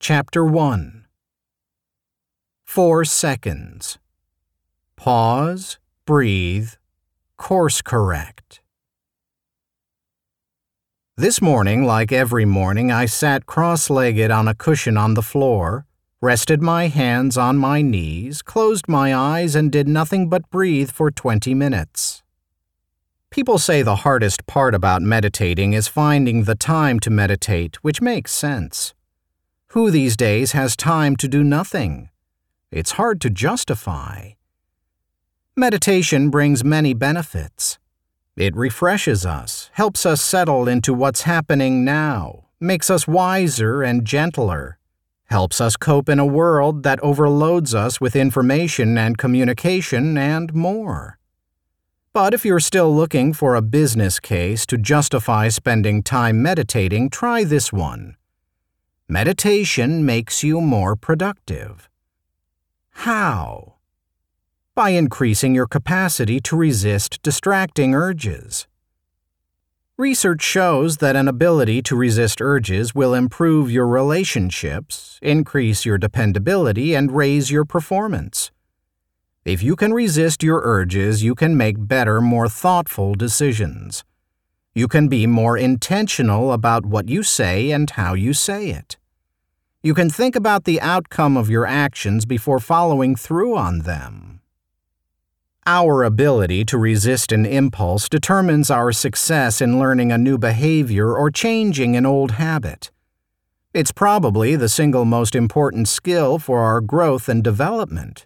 Chapter 1. 4 seconds. Pause, breathe, course correct. This morning, like every morning, I sat cross-legged on a cushion on the floor, rested my hands on my knees, closed my eyes, and did nothing but breathe for 20 minutes. People say the hardest part about meditating is finding the time to meditate, which makes sense. Who these days has time to do nothing? It's hard to justify. Meditation brings many benefits. It refreshes us, helps us settle into what's happening now, makes us wiser and gentler, helps us cope in a world that overloads us with information and communication and more. But if you're still looking for a business case to justify spending time meditating, try this one. Meditation makes you more productive. How? By increasing your capacity to resist distracting urges. Research shows that an ability to resist urges will improve your relationships, increase your dependability, and raise your performance. If you can resist your urges, you can make better, more thoughtful decisions. You can be more intentional about what you say and how you say it. You can think about the outcome of your actions before following through on them. Our ability to resist an impulse determines our success in learning a new behavior or changing an old habit. It's probably the single most important skill for our growth and development.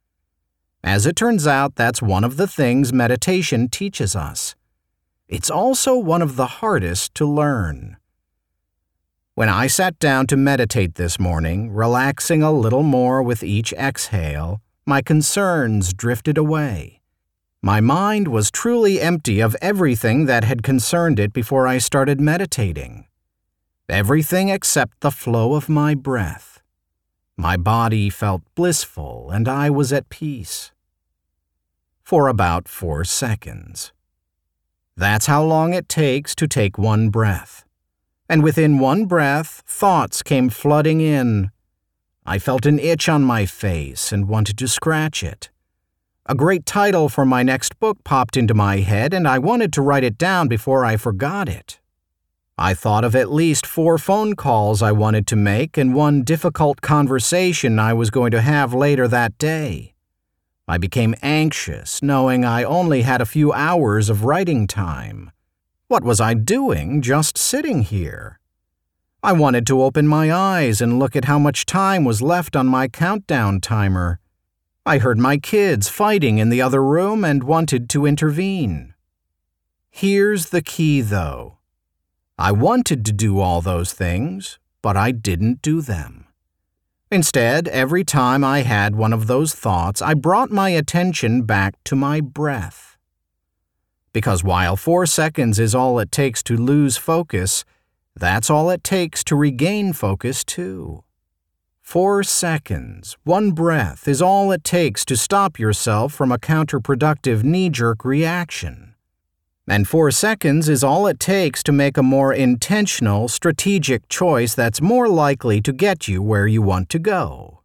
As it turns out, that's one of the things meditation teaches us. It's also one of the hardest to learn. When I sat down to meditate this morning, relaxing a little more with each exhale, my concerns drifted away. My mind was truly empty of everything that had concerned it before I started meditating. Everything except the flow of my breath. My body felt blissful and I was at peace. For about 4 seconds. That's how long it takes to take one breath. And within one breath, thoughts came flooding in. I felt an itch on my face and wanted to scratch it. A great title for my next book popped into my head, and I wanted to write it down before I forgot it. I thought of at least 4 phone calls I wanted to make and one difficult conversation I was going to have later that day. I became anxious, knowing I only had a few hours of writing time. What was I doing just sitting here? I wanted to open my eyes and look at how much time was left on my countdown timer. I heard my kids fighting in the other room and wanted to intervene. Here's the key, though. I wanted to do all those things, but I didn't do them. Instead, every time I had one of those thoughts, I brought my attention back to my breath. Because while 4 seconds is all it takes to lose focus, that's all it takes to regain focus, too. 4 seconds, one breath, is all it takes to stop yourself from a counterproductive knee-jerk reaction. And 4 seconds is all it takes to make a more intentional, strategic choice that's more likely to get you where you want to go.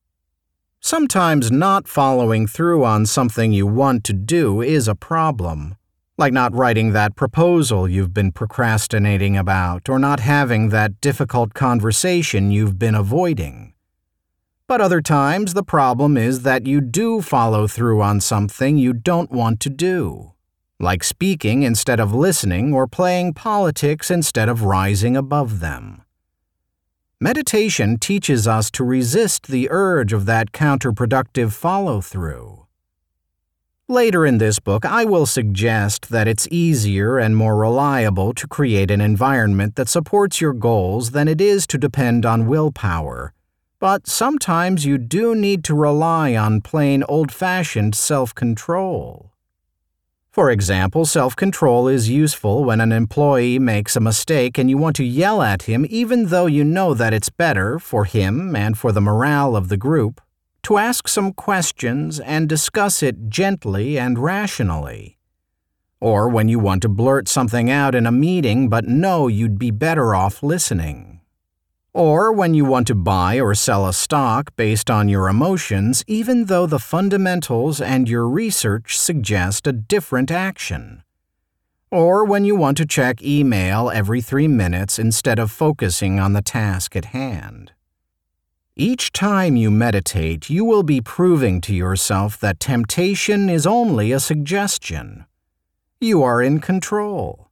Sometimes not following through on something you want to do is a problem. Like not writing that proposal you've been procrastinating about, or not having that difficult conversation you've been avoiding. But other times the problem is that you do follow through on something you don't want to do, like speaking instead of listening or playing politics instead of rising above them. Meditation teaches us to resist the urge of that counterproductive follow-through. Later in this book, I will suggest that it's easier and more reliable to create an environment that supports your goals than it is to depend on willpower. But sometimes you do need to rely on plain old-fashioned self-control. For example, self-control is useful when an employee makes a mistake and you want to yell at him even though you know that it's better for him and for the morale of the group to ask some questions and discuss it gently and rationally. Or when you want to blurt something out in a meeting but know you'd be better off listening. Or when you want to buy or sell a stock based on your emotions, even though the fundamentals and your research suggest a different action. Or when you want to check email every 3 minutes instead of focusing on the task at hand. Each time you meditate, you will be proving to yourself that temptation is only a suggestion. You are in control.